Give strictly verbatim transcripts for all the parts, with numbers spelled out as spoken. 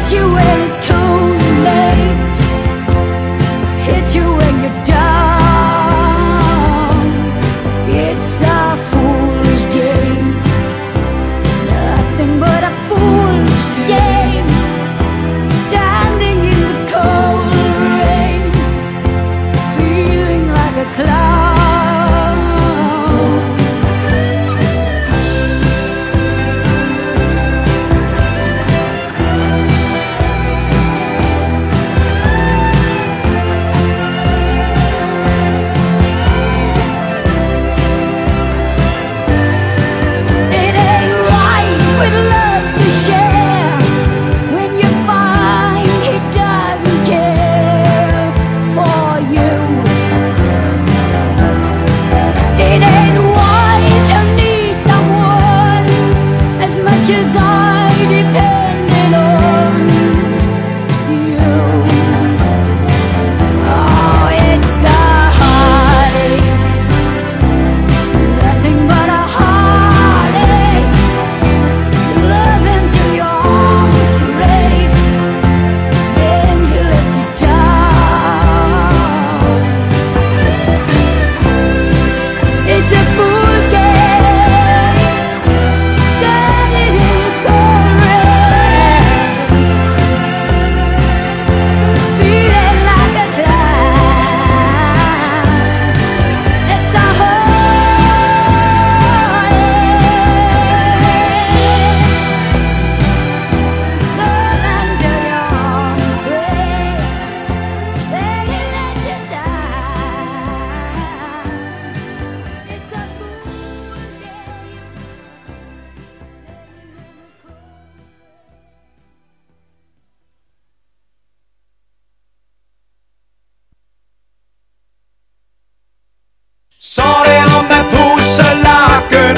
Så det om at pusse lakken,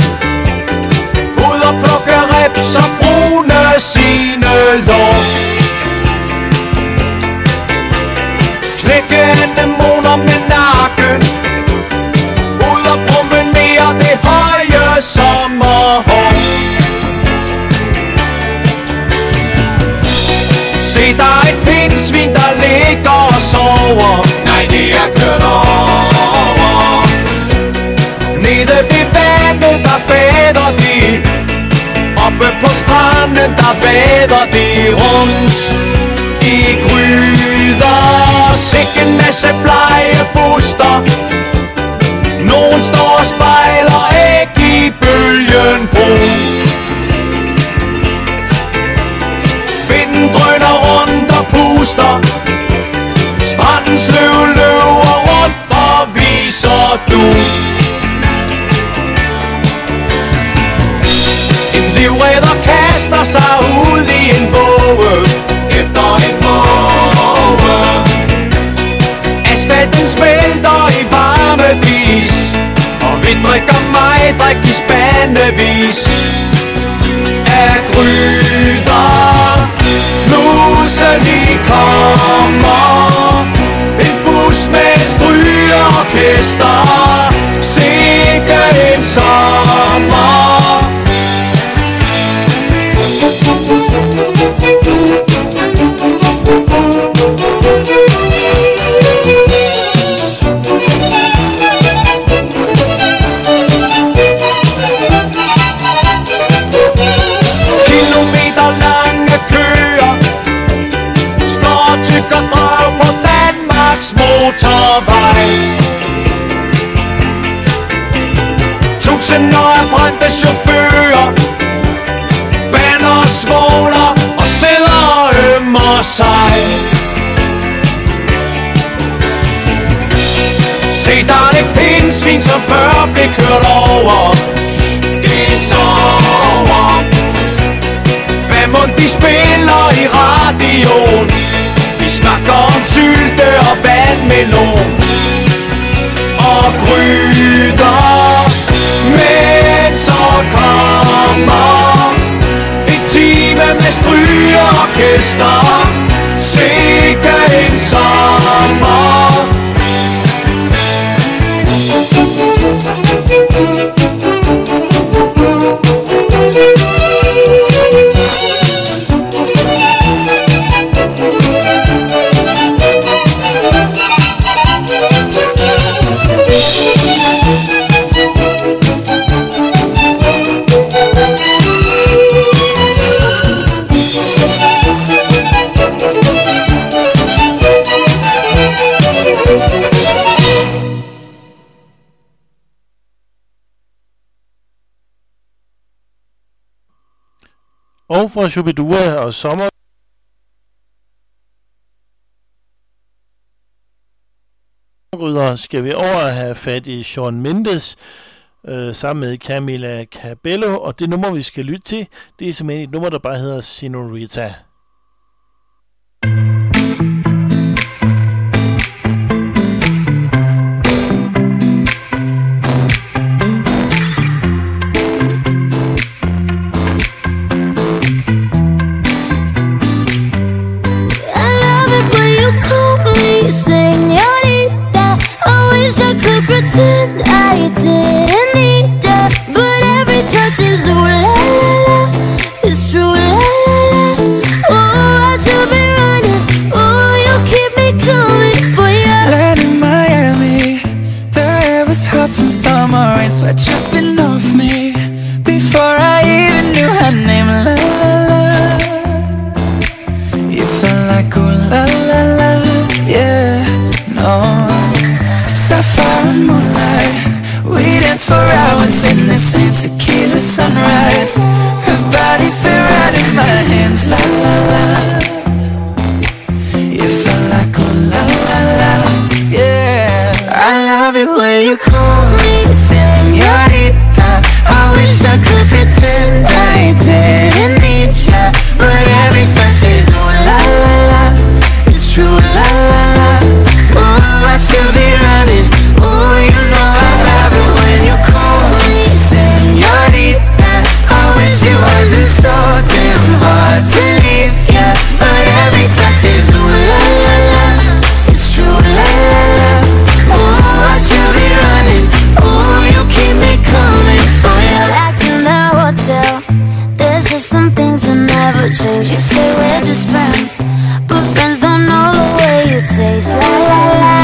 ud og plukke rips og brune sine lår. Knække anemoner med nakken, ud og promenere det høje sommerhår. Se, der er et pindsvin, der ligger og sover. Nej, det er kørt over. Nede ved vandet, der bader de. Oppe på stranden, der bader de rundt i gryder. Sikke en masse blegebuster. Nogen står og spejler æg i bølgen brun. Vinden drøner rundt og puster. Strandens løv løber rundt og viser du. En livredder kaster sig ud i en våge efter en måge. Asfalten smelter i varme dis, og vi drikker mig, drik i spandevis af gryder. Pludselig kommer en bus med et strygeorkester. Sikke en sommer. Kilometer lange køer står og tykker drag på Danmarks motorvej. Tusinder af brændte chauffører bander, svogler og sæder ømmer sig. Se, der er det pindsvin, som før blev kørt over. Det sover. Hvad mon de spiller i radioen? Vi snakker om sylte og vandmelon og gryder. Men så kommer en time med strygeorkester. Sikke en sommer. Og fra Shubidua og sommer skal vi over at have fat i Shawn Mendes øh, sammen med Camila Cabello, og det nummer vi skal lytte til, det er simpelthen et nummer der bare hedder Senorita. Pretend I didn't need ya, but every touch is ooh la la la. It's true la la la. Oh, I should be running. Oh, you keep me coming for ya. Land in Miami, the air was hot from summer rain, sweat dripping off me before I even knew her name. La la la. You felt like ooh la la la. Yeah, no. Sapphire and moonlight, we danced for hours in the same tequila sunrise. Her body fit right in my hands, la la la. You felt like oh la la la, yeah. I love it when you call me señorita. I wish I could pretend I didn't need ya, but every touch is oh la la la. It's true la la la. Oh, I should be running. Oh, you know I love it when you call me señorita. I wish it wasn't so damn hard to leave, yeah, but every touch is ooh la la la. It's true la la la. Oh, I should be running. Oh, you keep me coming for ya. Back to the hotel, there's just some things that never change. You say we're just friends, but friends don't know the way you taste, la la la.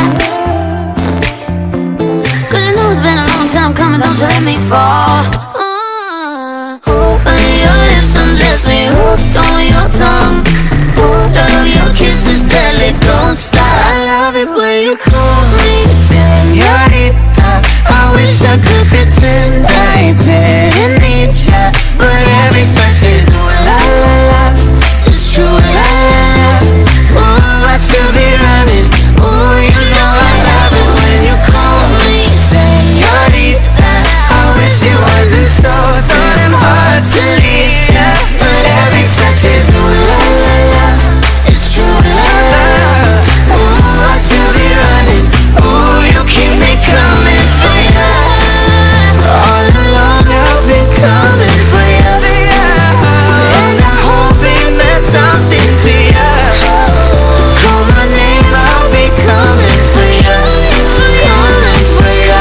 Cause you know it's been a long time coming, don't you let me fall. uh, When your lips undress me, hooked on your tongue. Love your kisses deadly, don't stop. I love it when you call me señorita. I wish I could pretend I didn't need ya, but every touch is ooh la la la. It's true la la la. Oh, I should be running. Oh, you know I love it when you call me señorita. I wish it wasn't so damn hard to leave ya, but every touch is ooh la la la. It's true la la la. Oh, I should be running. Oh, you keep me coming for ya. All along I've been coming for ya, and I hope it meant something to ya. Call my name, I'll be coming for ya, coming for ya.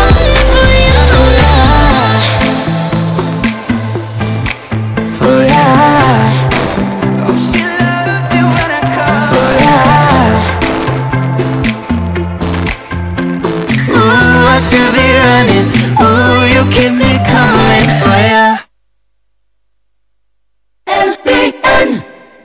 For ya. Oh, she loves you when I call for ya. Ooh, I should be running. Ooh, you keep me coming for ya. L B N.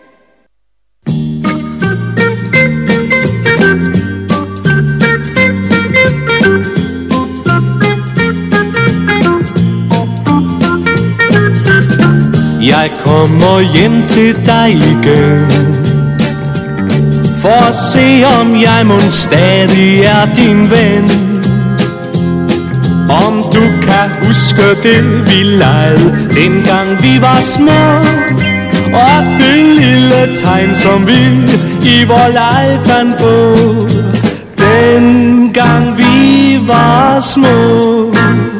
Jeg kommer hjem til dig igen, for at se om jeg mon stadig er din ven. Om du kan huske det vi legede, dengang vi var små, og det lille tegn som vi i vor leg fandt på, dengang vi var små.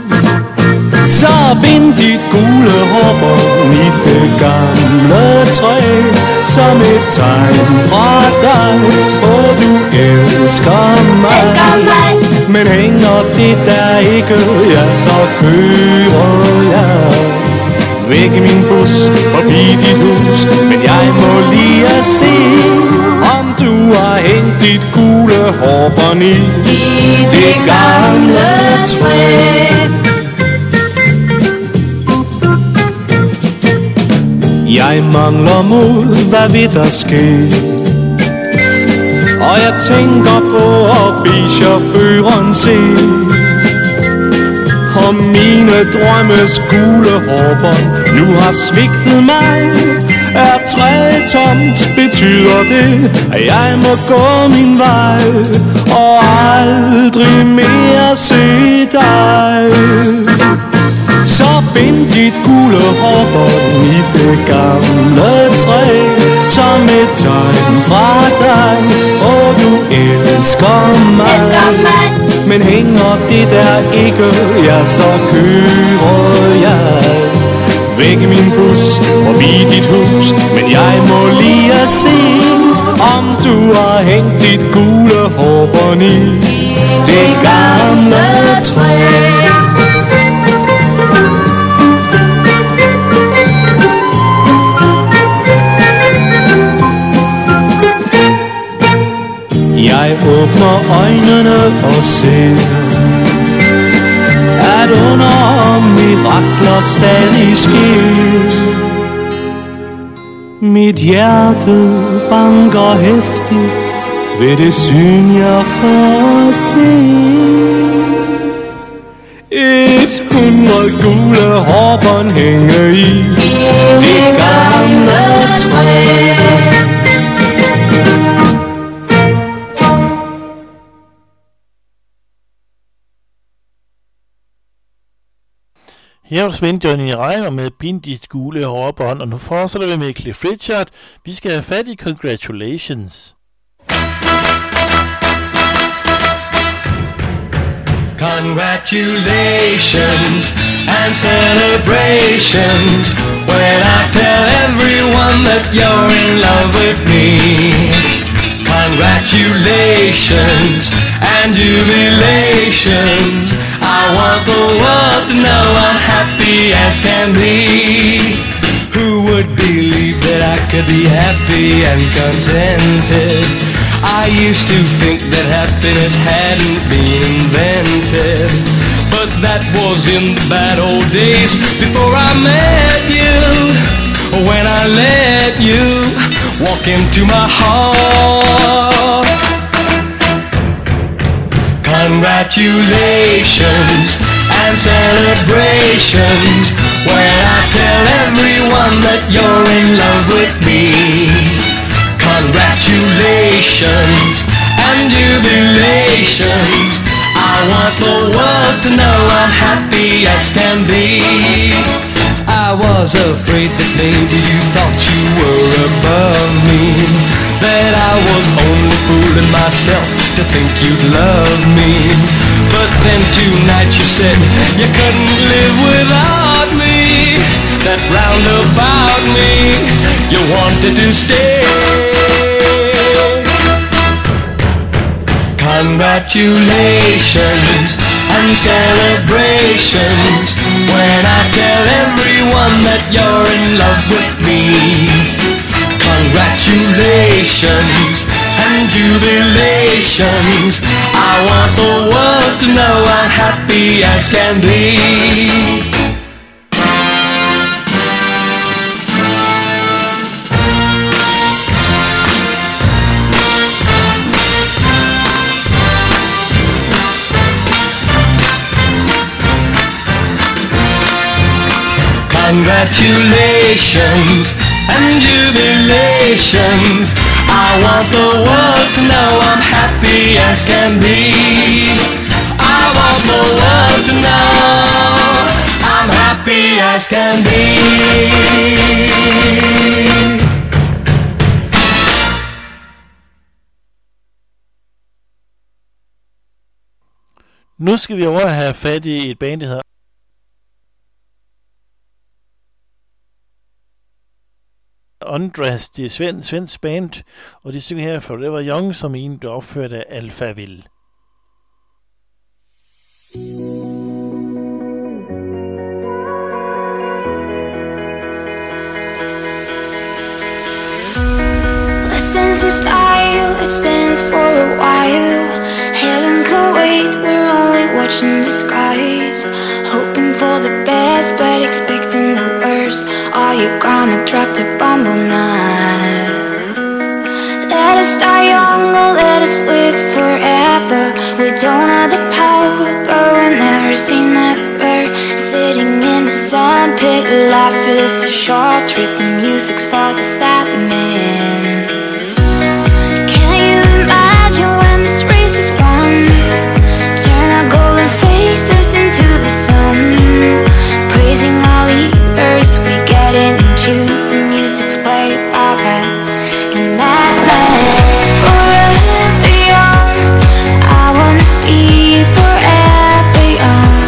Så bind dit gule hår i det gamle træ, som et tegn fra dig, og du elsker mig. Elsker mig. Men hænger det der ikke, ja, så kører jeg væk i min bus, forbi dit hus. Men jeg må lige at se, om du har hængt dit gule hårbånd i, I det gamle træ. Jeg mangler mod, hvad vil der ske? Og jeg tænker på at bede chaufføren se, om mine drømmes gule hårbånd nu har svigtet mig. Er træet tomt, betyder det, at jeg må gå min vej og aldrig mere se dig. Så bind dit gule hårbånd i det gamle træ, som et tegn fra dig, og du elsker mig. Men hænger det der ikke, ja, så kører jeg væk i min bus, forbi dit hus. Men jeg må lige at se, om du har hængt dit gule hårbånd i det gamle træ. Jeg åbner øjnene og ser, at under mirakler stadig sker. Mit hjerte banker heftigt ved det syn jeg får se. Et hundrede gule hårbånd hænger i det gamle træ. Her var Svend Johnny Reiner med Bind dit gule hårbånd, og nu fortsætter vi med Cliff Richard. Vi skal have fat i Congratulations. Congratulations and celebrations when I tell everyone that you're in love with me. Congratulations and jubilations, I want the world to know I'm happy as can be. Who would believe that I could be happy and contented? I used to think that happiness hadn't been invented, but that was in the bad old days before I met you. When I let you walk into my heart. Congratulations and celebrations when I tell everyone that you're in love with me. Congratulations and jubilations, I want the world to know I'm happy as can be. I was afraid that maybe you thought you were above me, that I was only fooling myself to think you'd love me. But then tonight you said you couldn't live without me, that round about me you wanted to stay. Congratulations and celebrations when I tell everyone that you're in love with me. Congratulations and jubilations, I want the world to know I'm happy as can be. Congratulations and jubilations, I want the world to know I'm happy as can be. I want the world to know I'm happy as can be. Nu skal vi over at have fat i et band, der hedder Undressed. Det er Svend, Svends band, og de synger her Forever Young, som en, der opførte af Alphaville. Let's dance in style, it stands for a while. Heaven can wait, we're only watching the skies. Hoping for the best, but expecting the worst. Are you gonna drop the bomb or not? Let us die young or let us live forever. We don't have the power, but we'll never say never. Sitting in the sun, pit. Life is a short trip, the music's for the sad man. Can you imagine when this race is won? Turn our golden faces into the sun, praising our leaders, we get it in June. The music's played alright in that land. Forever young, I wanna be forever young.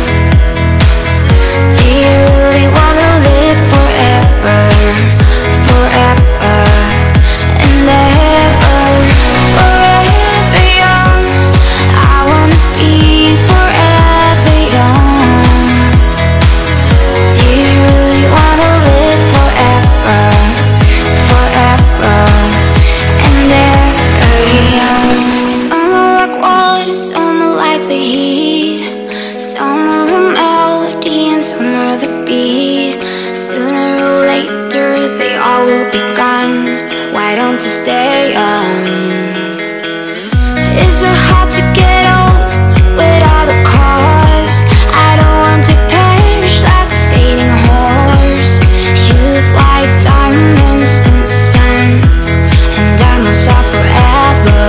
Do you really wanna live forever, forever and ever? Forever young, I wanna be forever young. Do you really wanna live forever, forever and ever young? Some are like water, some are like the heat, some are a melody and some are the beat. Sooner or later they all will be gone. Why don't you stay young? It's so hard to get old without a cause. I don't want to perish like a fading horse. Youth like diamonds in the sun, and diamonds are forever.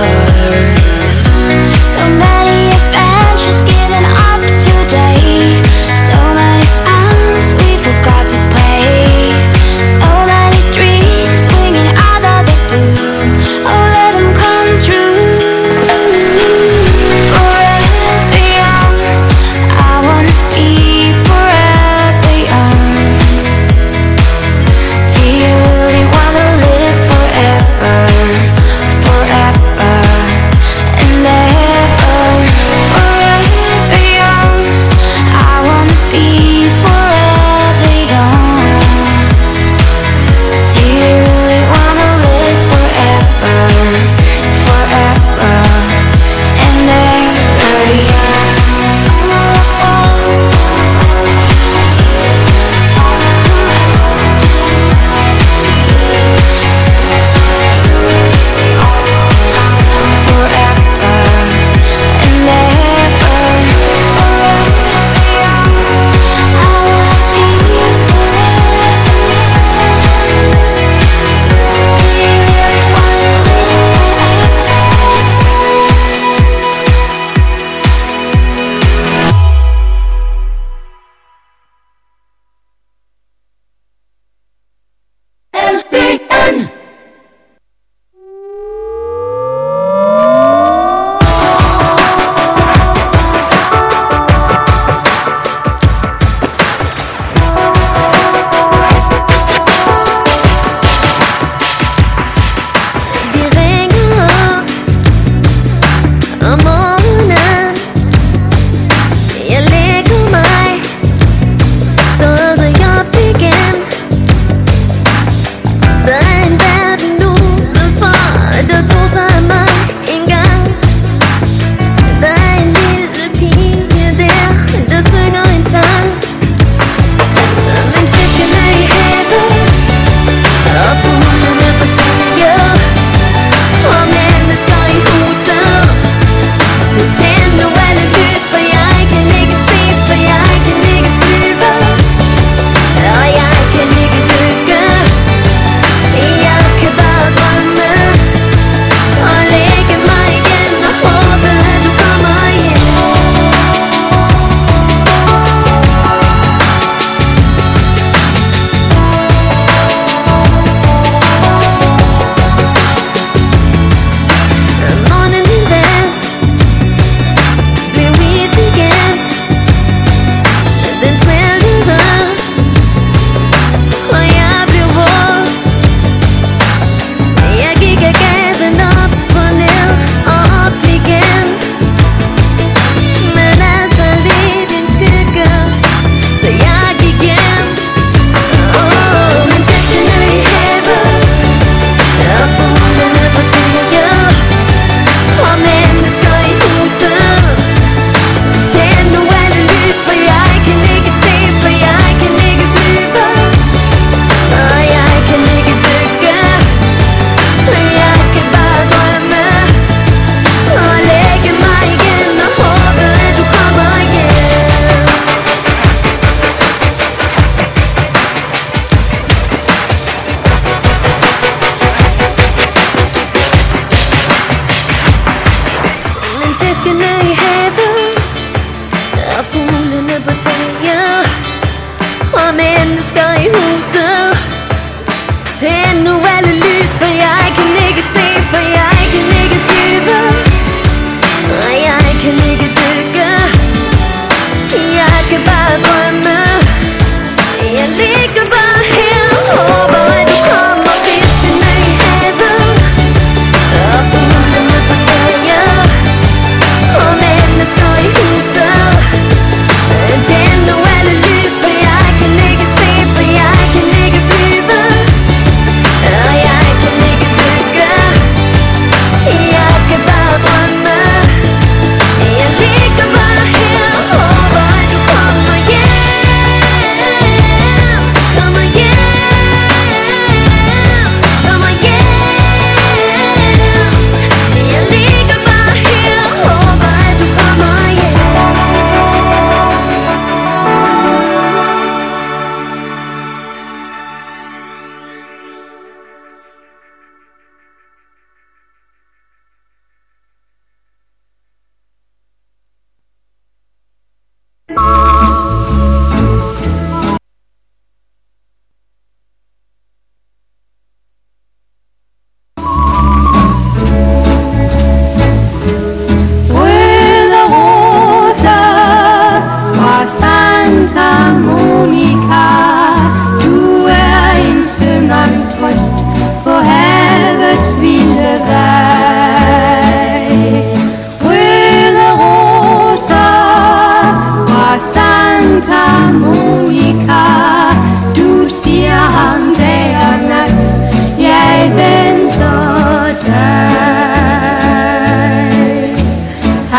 So many adventures given up today, so many songs we forgot to play, so many dreams swinging out of the blue. Oh, let 'em come.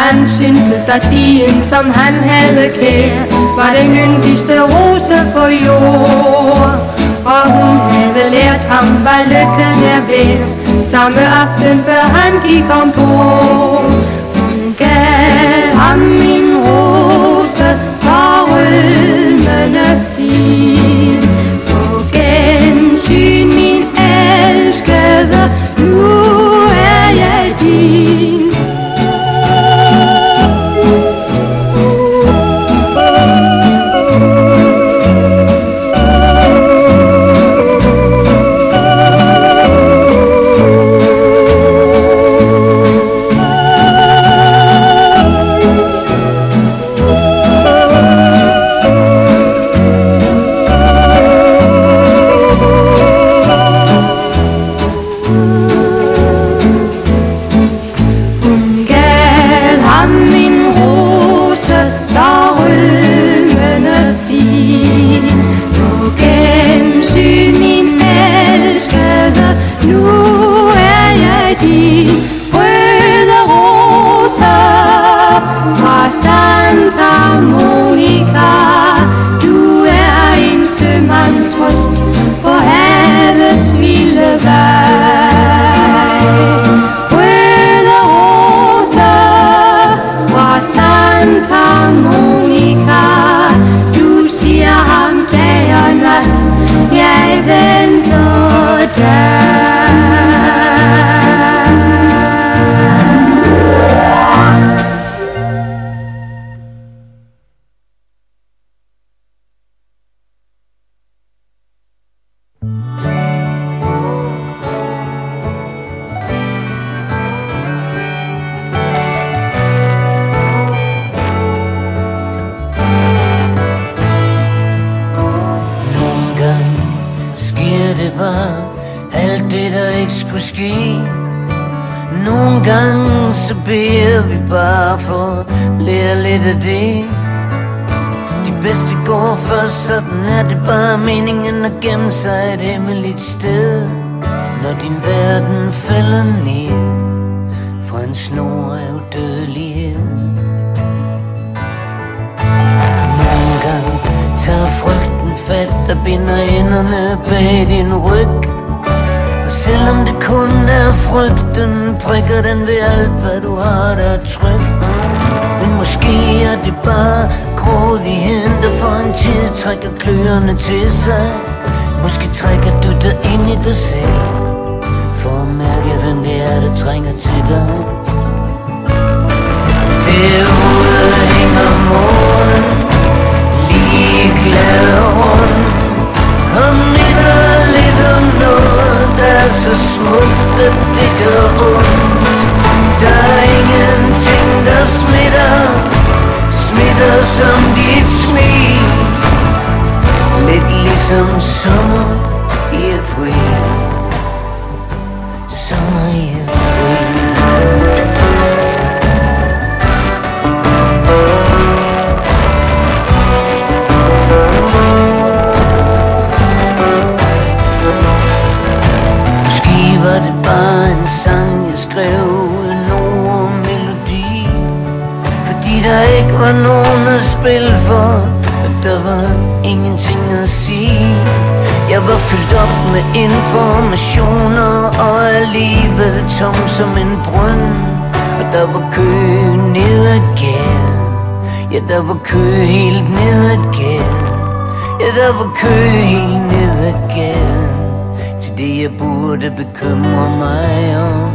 han syntes, at pigen, som han havde kær, var den yndigste rose på jord. Og hun havde lært ham, hvad lykken er værd, samme aften før han gik ombord. Hun gav ham en rose, så rødmende fin. På gensyn, min elskede, nu er jeg din. Santa Monica, du er en sømandstrøst på havets milde vej. Røde roser fra Santa Monica, du siger ham dag og nat, jeg venter dig. Nogle gange så beder vi bare for at lære lidt af det. De bedste går først, sådan er det bare meningen at gemme sig et hemmeligt sted. Når din verden falder ned fra en snor af udødelighed. Nogle gange tager frygten fat, der binder enderne bag din ryg. Selvom det kun er frygten, prikker den ved alt, hvad du har, der er trygt. Men måske er det bare grådigheden, der for en tid trækker kløerne til sig. Måske trækker du dig ind i dig selv, for at mærke, hvem det er, der trænger til dig. Derude hænger månen, lige glad rundt, og minder lidt om noget, der er så smukt, at det gør ondt. Der er ingenting, der smitter, smitter som dit smil. Lidt ligesom sommer i april, sommer i april. Var det bare en sang, jeg skrev uden nogen melodi, fordi der ikke var nogen at spille for, og der var ingenting at sige. Jeg var fyldt op med informationer, og alligevel tom som en brønd. Og der var kø ned ad gaden, ja der var kø helt ned ad gaden, ja der var kø helt ned ad gaden. Det jeg burde bekymre mig om.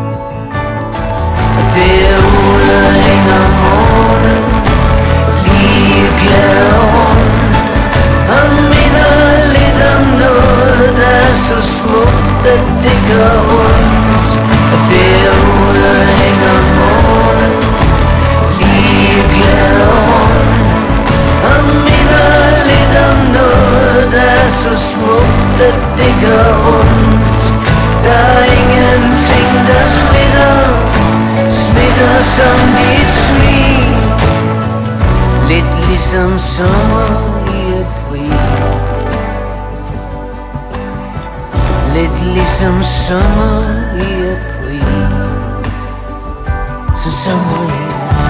Og derude hænger månen, lige glad rundt, og minder lidt om noget, der er så smukt, at det gør ondt. Og derude hænger månen, lige glad rundt, og minder lidt om noget, der er så smukt, at det gør ondt. Der er ingenting, der smitter, smitter som dit smil. Lidt ligesom sommer i april, lidt ligesom sommer i april, så sommer i april.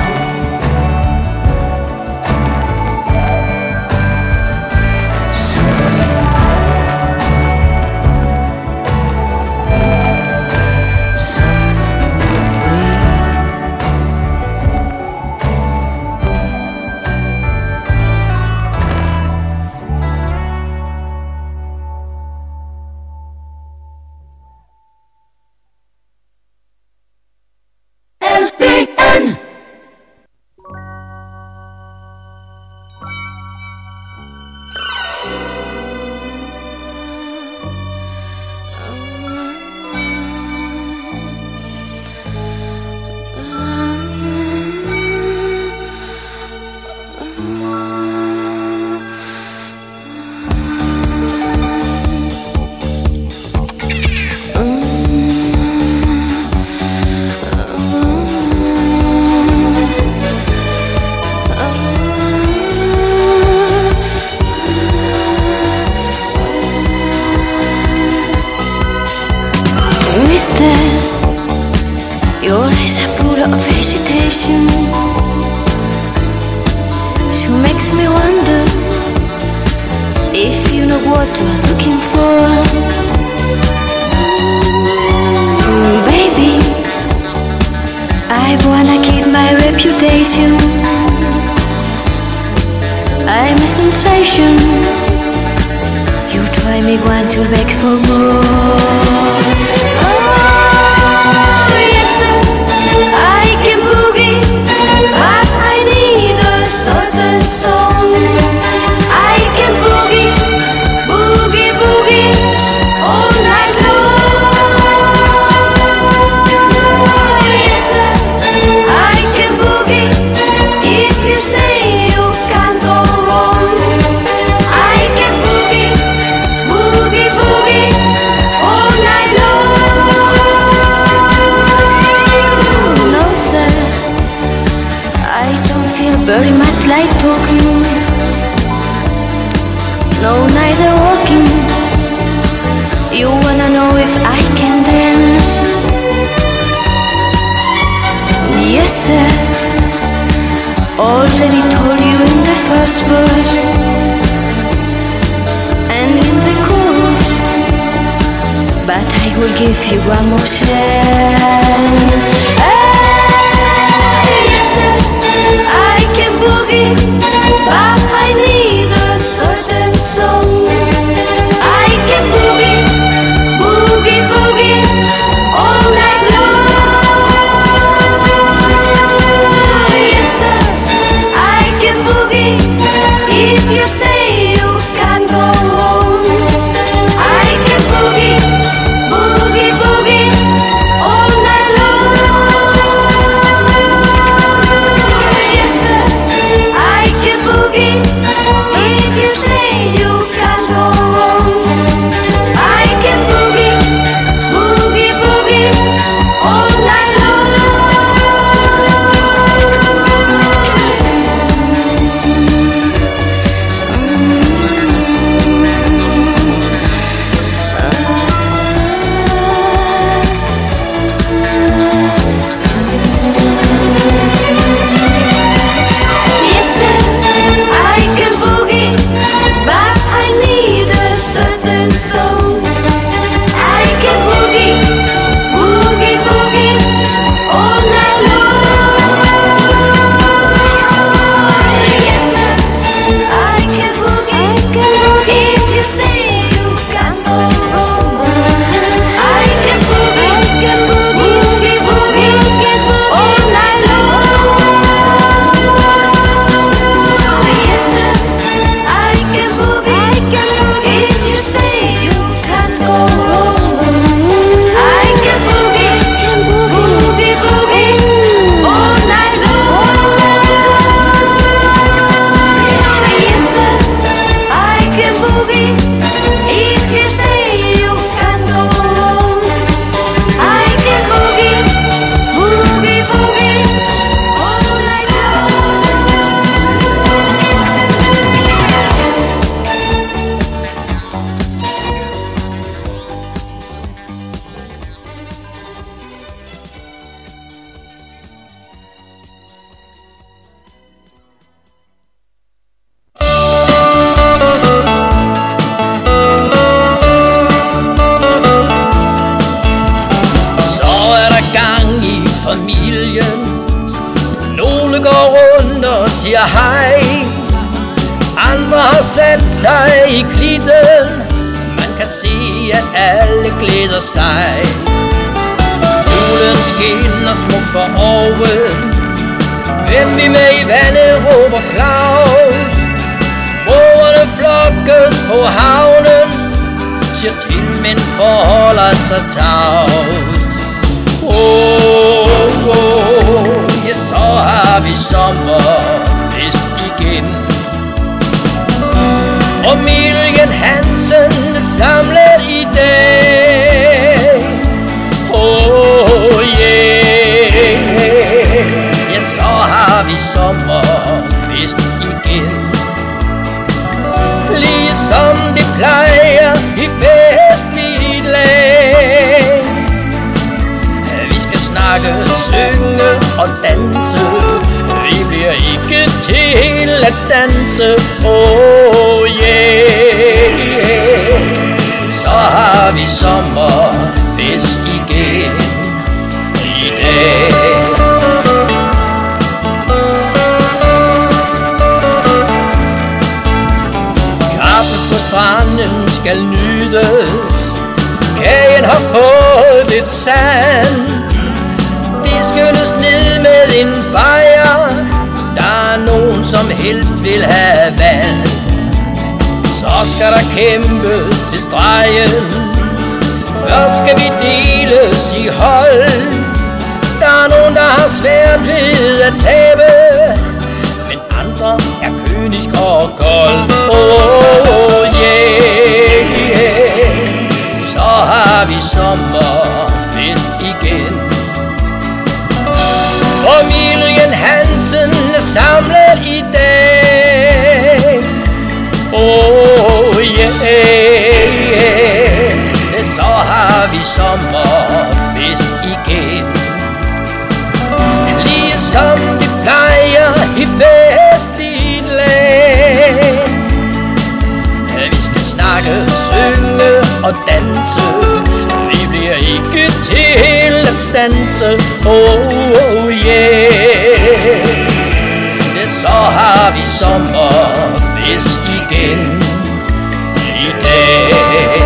sol væk for mig. Oh, yes, I can boogie, but I need a certain song. I can boogie, boogie, boogie all night long. Yes, I can boogie. If you stay, you can't go wrong. I can boogie, boogie, boogie all night long. No, sir, I don't feel very much like talking. No, neither walking. You wanna know if I can dance? Yes, sir. Already told you in the first verse and in the chorus, but I will give you one more chance. Hey, yes, sir, I can boogie, but I need a certain song. I can boogie, boogie, boogie all night long. Yes, sir, I can boogie. If you stay, you can't go wrong. I can boogie, boogie, boogie all night long. Yes, sir, I can boogie. If you stay, you can't go wrong. I can boogie, boogie, boogie all night long. Yes, sir, I can boogie, but I need a certain song. I can boogie, boogie, boogie all night long. Yes, sir, I can boogie. If you stay, you can't go wrong. I can boogie, boogie, boogie all night long. Yes, sir, I can boogie. If you stay, you can't go wrong. I can boogie, boogie, boogie all night long. Yes, sir, I can boogie. If you stay, you can't go wrong. I can boogie, boogie, boogie all night Så er der gang i familien. Nogle går rundt og siger hej. Andre har sat sig i klitten. Man kan se, at alle glæder sig. Solen skinner smukt for oven. Hvem vi med i vandet råber Claus. Bådene flokkes på havnen. Siger til, men forholder sig tavs. Oh, oh, ja, så har vi sommerfest igen. Familien Hansen er samlet i dag. Oh, yeah, ja, så har vi sommerfest igen. Ligesom det plejer i festligt lag. Vi skal snakke, synge og danse. Vi bliver ikke til at stanse. Oh yeah, så har vi sommerfest igen i dag. Kaffe på stranden skal nydes. sand. Det skyldes ned med en bajer. Der er nogen som helst vil have vand. Så skal der kæmpes til stregen. Først skal vi deles i hold. Der er nogen der har svært ved at tabe, men andre er kynisk og kold. Oh yeah, yeah. Så har vi sommerfest igen. Familien Hansen er samlet i dag. Oh yeah, yeah. Så har vi sommerfest igen. Ligesom vi plejer i festligt lag. Vi skal snakke, synge og danse. Vi bliver ikke til at stanse. Oh, oh yeah. Så har vi sommerfest igen i dag.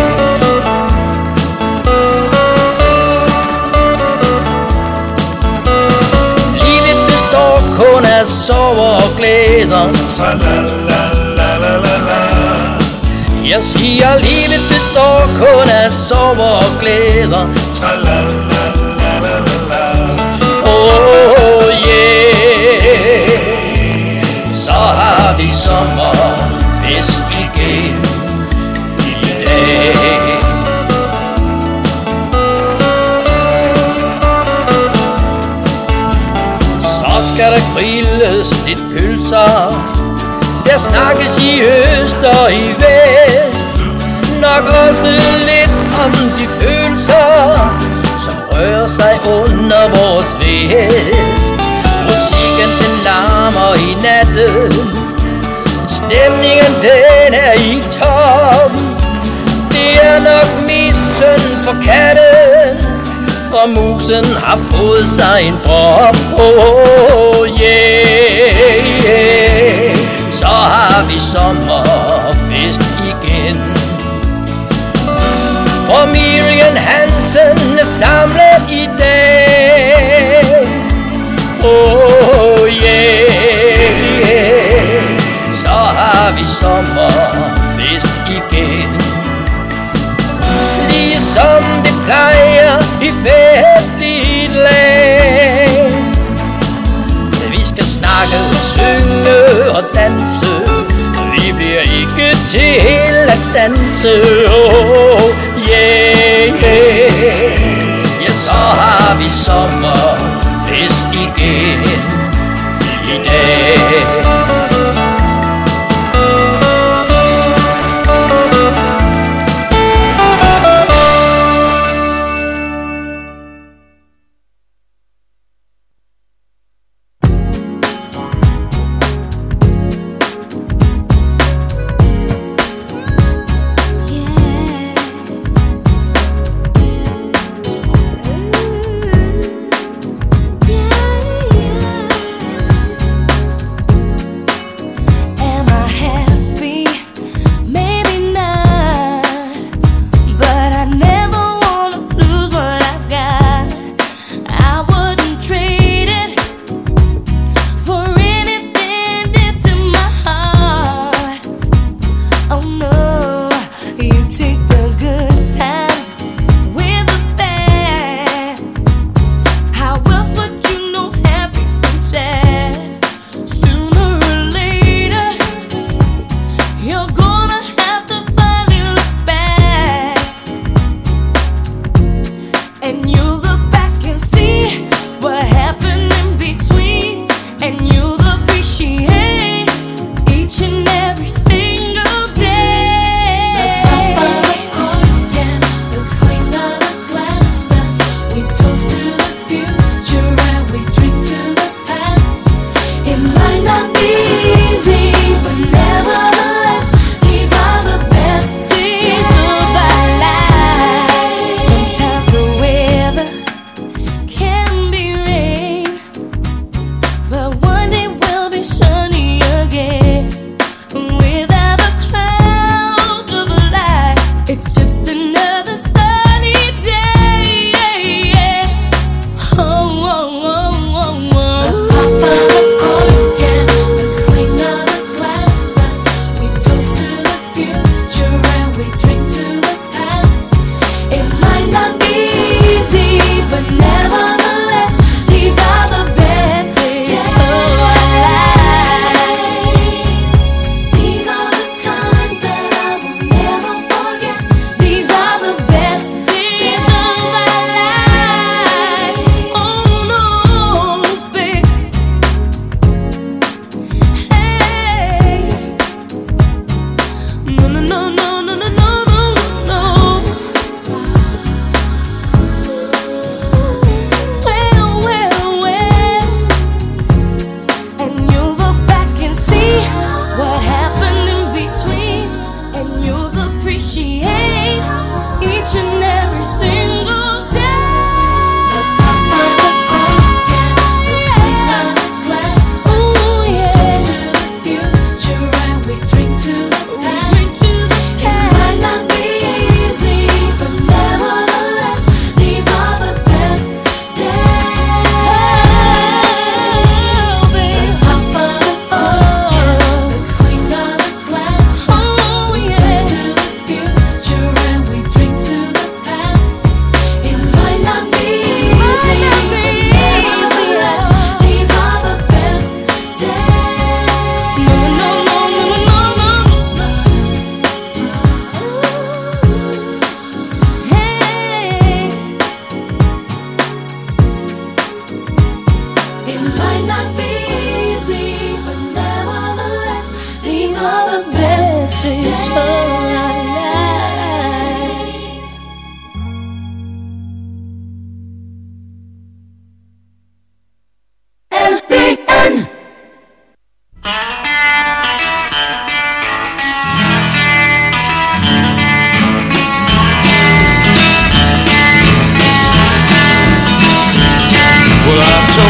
Livet består kun af sorger og glæder. Jeg siger, livet består kun af sorger og glæder. Oh yeah. Så har vi sommerfest igen i dag. Så skal der grilles lidt pølser. Der snakkes i øst og i vest. Nok også lidt om de følelser, som rører sig under vores vest. Musikken den larmer i natten. Stemningen den er i top. Det er nok mest synd for katten, for musen har fået sig en prop. Oh yeah, yeah. Så har vi sommerfest igen. Familien Hansen er samlet i dag. Oh yeah, yeah. Så har vi sommerfest igen. Ligesom det plejer i festligt lag. Vi skal snakke, synge og danse. Vi bliver ikke til at stanse. Oh yeah, yeah. Ja, så har vi sommerfest igen i dag.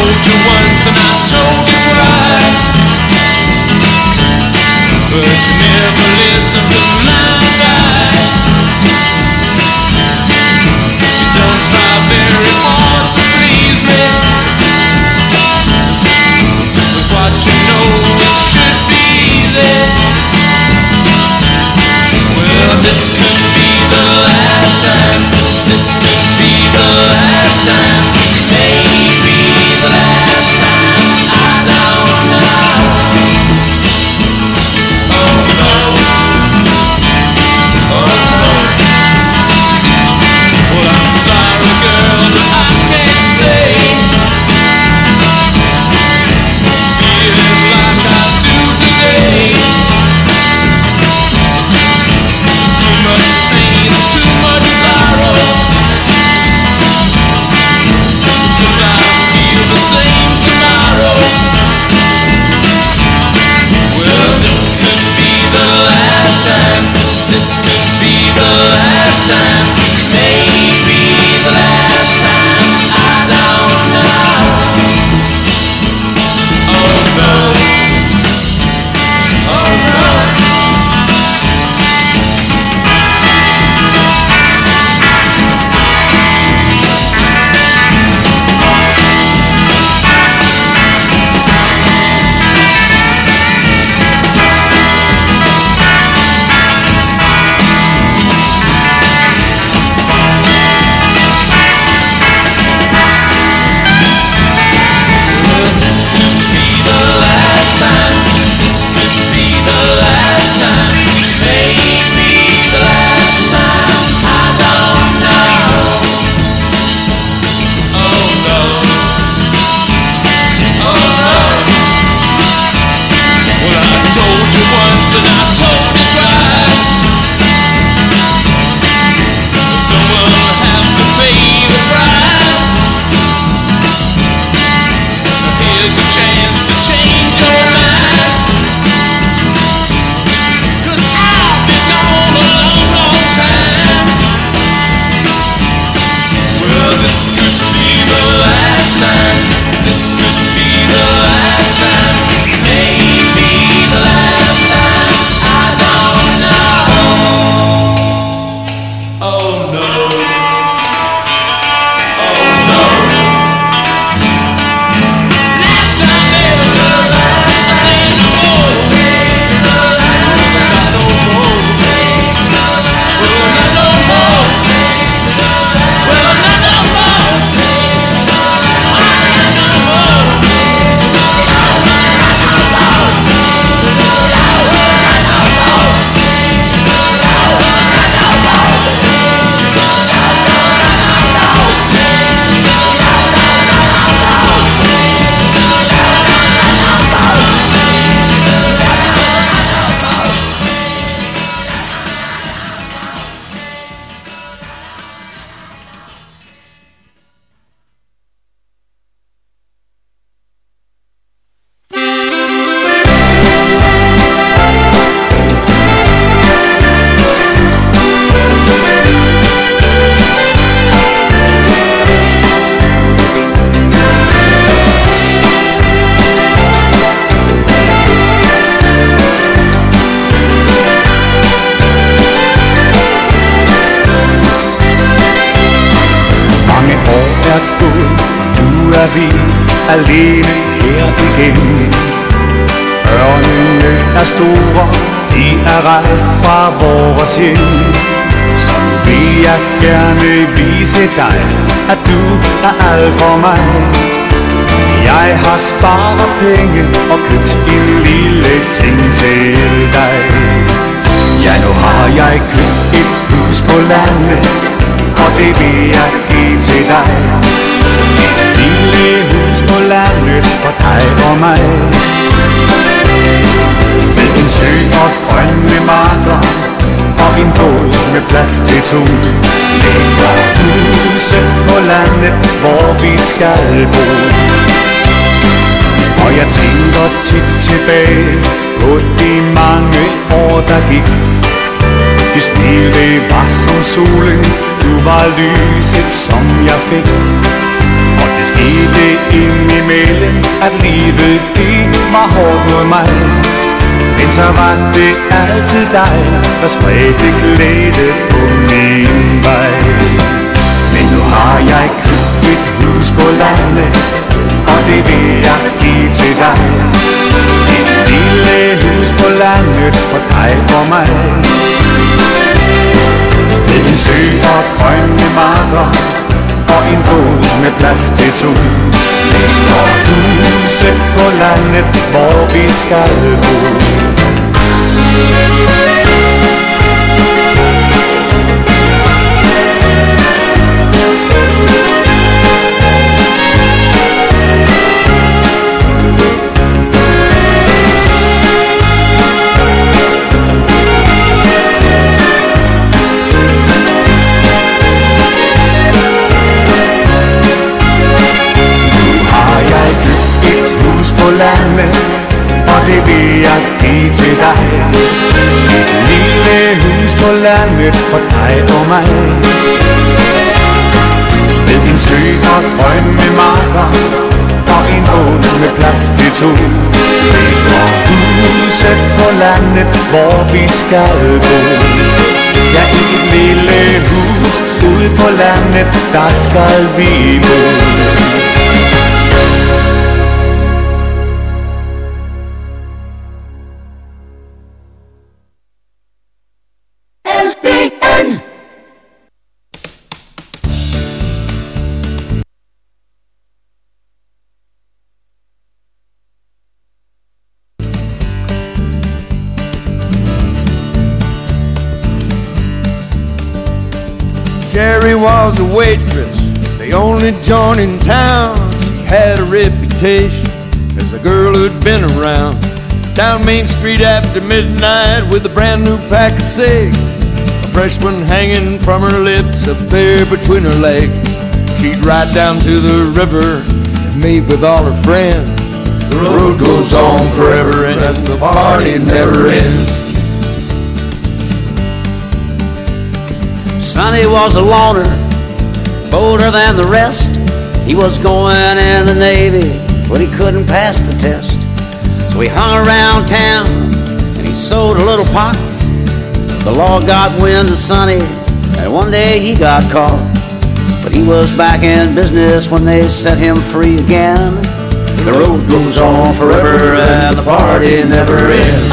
told you once and I told you twice, but you never listen to my advice. You don't try very hard to please me, with what you know it should be easy. Well, this could be the last time. This could be the last time. Maybe the last time. I don't know. Oh no. Oh no. Well, I'm sorry, girl, but I can't stay feeling like I do today. There's too much pain, too much sorrow, 'cause I feel the same tomorrow. Well, this could be the last time. This could be the last time. Maybe the last time. I don't know. Oh no. Oh no. Well, this could be the last time. This could be the last time. Maybe the last time. I don't know. Oh no. Oh no. Well, I told you once and I told you twice, someone will have to pay the price. Here's a chance to change your mind, 'cause I'll be gone a long, long time. Well, this could be the last time. This could be the last time. Maybe the last time. I don't know. Oh no. Oh no. Last time, never the last time. No more. Not no more. Well, not no more. Well, not no more. Not no more. Mange år er gået, og nu er vi alene her igen. Ørnene er store, de er rejst fra vores hjem. Så nu vil jeg gerne vise dig, at du er alt for mig. Jeg har sparet penge og købt en lille ting til dig. Ja, nu har jeg købt et hus på landet, og det vil jeg give til dig. Et lille hus på landet for dig og mig. Ved en sø og grønne marker, og en båd med plads til to. Ligger huset på landet, hvor vi skal bo. Og jeg tænker tit tilbage på de mange år der gik. Det smil, det var som solen, du var lyset som jeg fik. Og det skete indimellem at livet det var hårdt mod mig. Men så var det altid dig, der spredte glæde på min vej. Men nu har jeg købt et hus på landet, og det vil jeg give til dig. Et lille hus på landet for dig og mig. Ved en sø og grønne marker, og en båd med plads til to. Og huset på landet, hvor vi skal bo. Landet, og det vil jeg give til dig. Et lille hus på landet for dig og mig. Ved en sø og grønne marker, og en båd med plads til to. Og huset på landet, hvor vi skal bo. Ja, i et lille hus ude på landet, der skal vi bo. Sherry was a waitress, the only joint in town. She had a reputation as a girl who'd been around. Down Main Street after midnight with a brand new pack of cigs, a fresh one hanging from her lips, a pair between her legs. She'd ride down to the river and meet with all her friends. The road goes on forever and the party never ends. Sonny was a loner, bolder than the rest. He was going in the Navy, but he couldn't pass the test. So he hung around town and he sold a little pot. The law got wind of Sonny and one day he got caught. But he was back in business when they set him free again. The road goes on forever and the party never ends.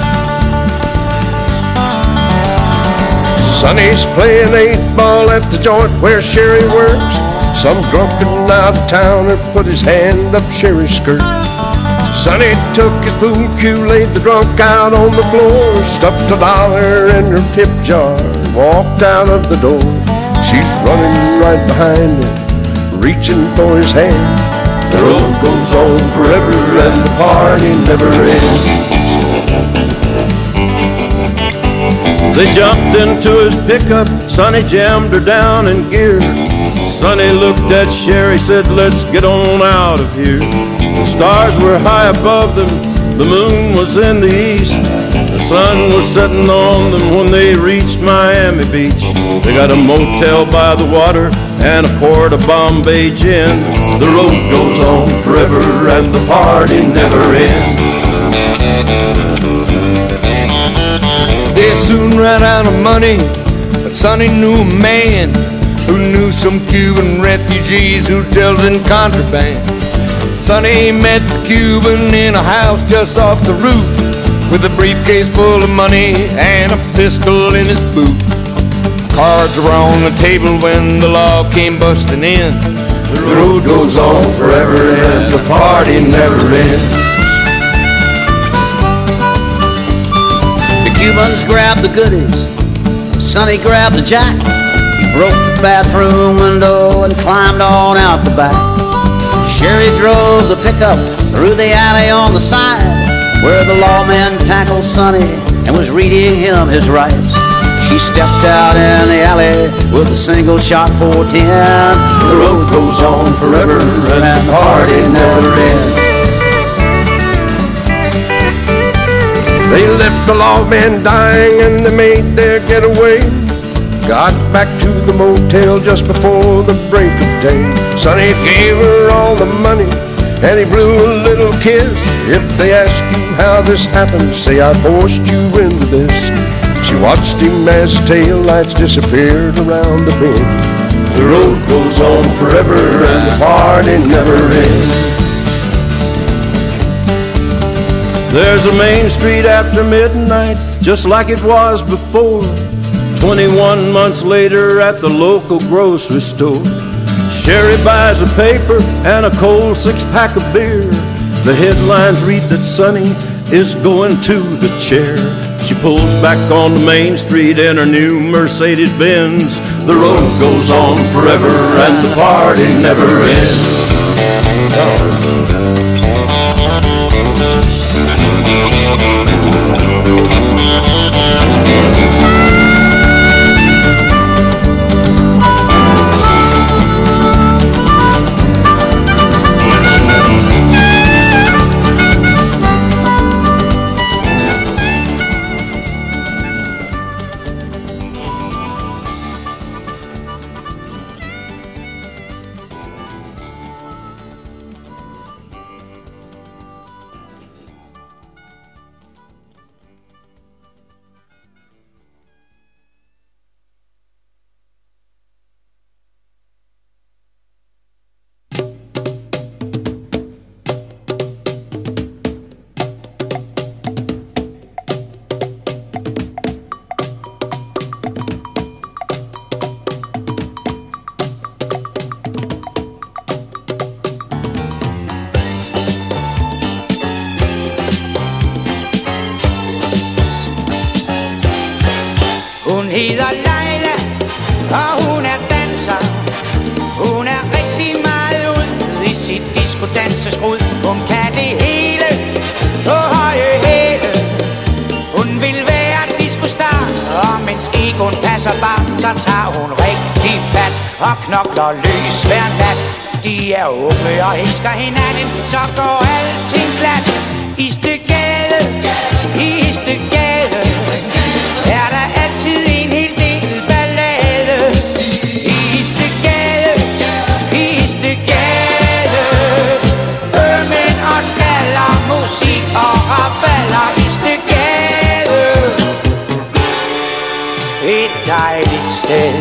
Sonny's playing eight ball at the joint where Sherry works. Some drunken out-of-towner put his hand up Sherry's skirt. Sonny took his boom cue, laid the drunk out on the floor, stuffed a dollar in her tip jar, and walked out of the door. She's running right behind him, reaching for his hand. The road goes on forever and the party never ends. They jumped into his pickup, Sonny jammed her down in gear. Sonny looked at Sherry, said, let's get on out of here. The stars were high above them, the moon was in the east. The sun was setting on them when they reached Miami Beach. They got a motel by the water and a port of Bombay gin. The road goes on forever and the party never ends. They soon ran out of money, but Sonny knew a man who knew some Cuban refugees who dealt in contraband. Sonny met the Cuban in a house just off the route, with a briefcase full of money and a pistol in his boot. Cards were on the table when the law came busting in. The road goes on forever and the party never ends. Cubans grabbed the goodies, Sonny grabbed the jack. He broke the bathroom window and climbed on out the back. Sherry drove the pickup through the alley on the side, where the lawman tackled Sonny and was reading him his rights. She stepped out in the alley with a single shot four ten. The road goes on forever and the party never ends. They left the lawman dying and they made their getaway. Got back to the motel just before the break of day. Sonny gave her all the money and he blew a little kiss. If they ask you how this happened, say I forced you into this. She watched him as his tail lights disappeared around the bend. The road goes on forever and the party never ends. There's a main street after midnight, just like it was before. Twenty-one months later at the local grocery store, Sherry buys a paper and a cold six-pack of beer. The headlines read that Sonny is going to the chair. She pulls back on the main street in her new Mercedes-Benz. The road goes on forever and the party never ends. hedder Leila, og hun er danser. Hun er rigtig meget ud i sit disco-danseskrud. Hun kan det hele på høje hæle. Hun vil være disco-star, og mens egoen passer bare, så tager hun rigtig fat og knokler løs hver nat. De er unge og elsker hinanden, så går alting glat. I Istedgade, i Istedgade, er der altid en hel del ballade. I Istedgade, i Istedgade, ømænd og skaller, musik og raballer. Istedgade, et dejligt sted.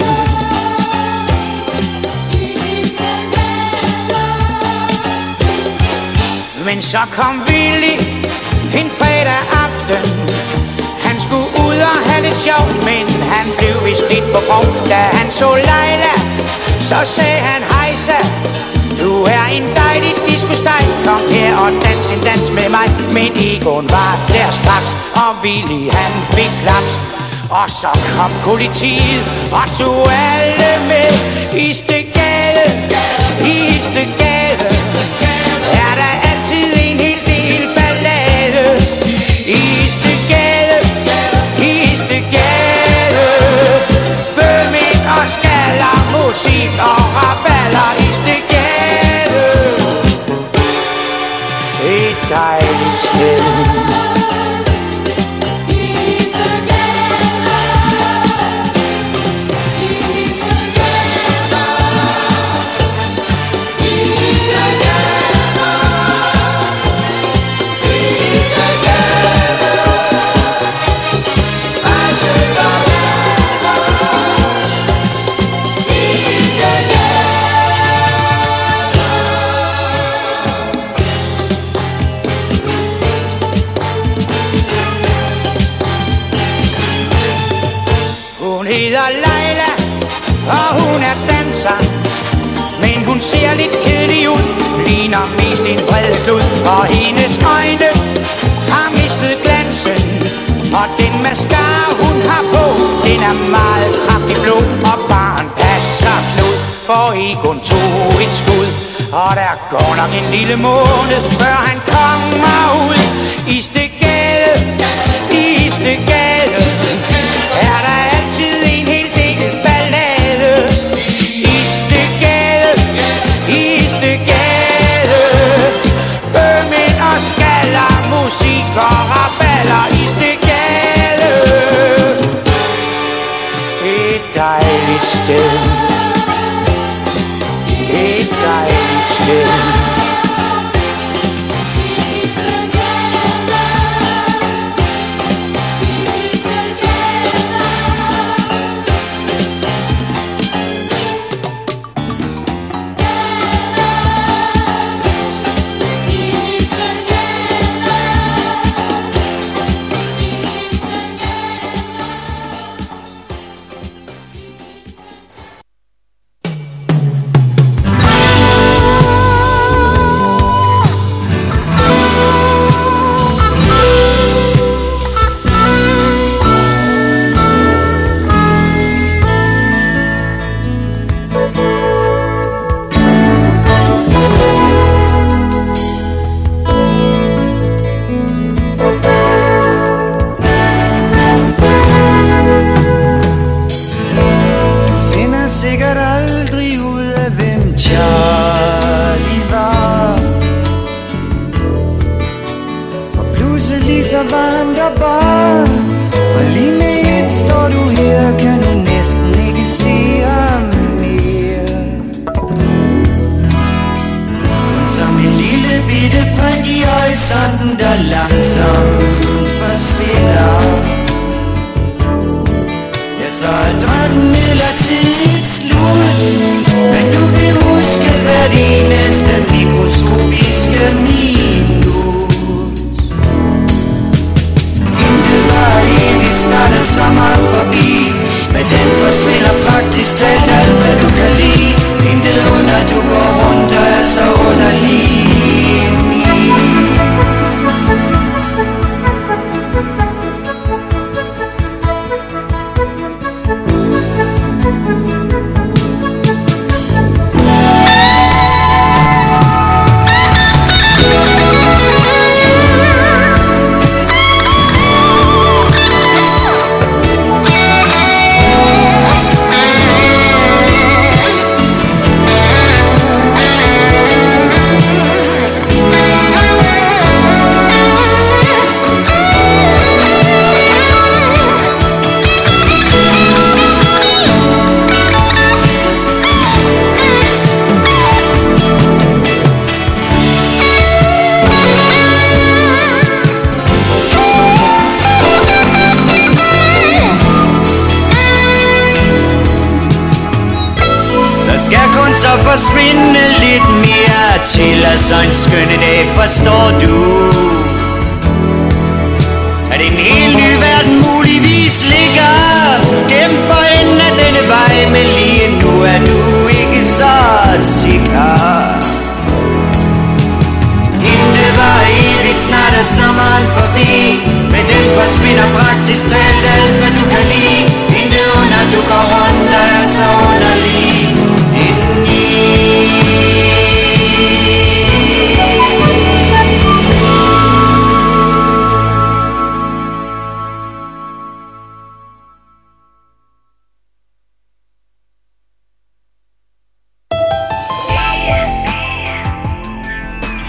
Men så kom Willy en fredag aften. Han skulle ud og have lidt sjovt, men han blev vist lidt på grov. Da han så Leila, så sagde han hejsa. Du er en dejlig disco-steg, kom her og dans en dans med mig. Men Egon var der straks, og Willy han fik klaps. Og så kom politiet og tog alle med. I Istedgade, i Istedgade, er der altid en hel del ballade. I Istedgade, i Istedgade, bømænd og skaller, musik og raballer. Istedgade, et dejligt sted. Hun hedder Leila, og hun er danser. Men hun ser lidt kedelig ud, ligner mest en bred klud. Og hendes øjne har mistet glansen, og den mascara hun har på, den er meget kraftig blå. Og barn passer Knud, for Egon tog et skud. Og der går nok en lille måned, før han kommer ud. I Istedgade, i Istedgade, er der altid en hel del ballade. I Istedgade, i Istedgade, bømænd og skaller, musik og raballer. I Istedgade, et dejligt sted. Et dejligt sted. så var han der bare. Og lige med et står du her, kan du næsten ikke se ham mere. Som en lille bitte prik i horisonten, der langsomt forsvinder. Ja, så er drømmen midlertidigt slut, men du vil huske hvert eneste mikroskopiske minut. Intet var evigt, snart er sommeren forbi, men den forsvinder praktisk talt alt, hvad du kan lide. Intet under, du går rundt og er så underlig. Så forsvinde lidt mere til, og så en skønne dag, forstår du, at en helt ny verden muligvis ligger gennem for enden af denne vej, men lige nu er du ikke så sikker. Intet var evigt, snart er sommeren forbi, men den forsvinder praktisk talt.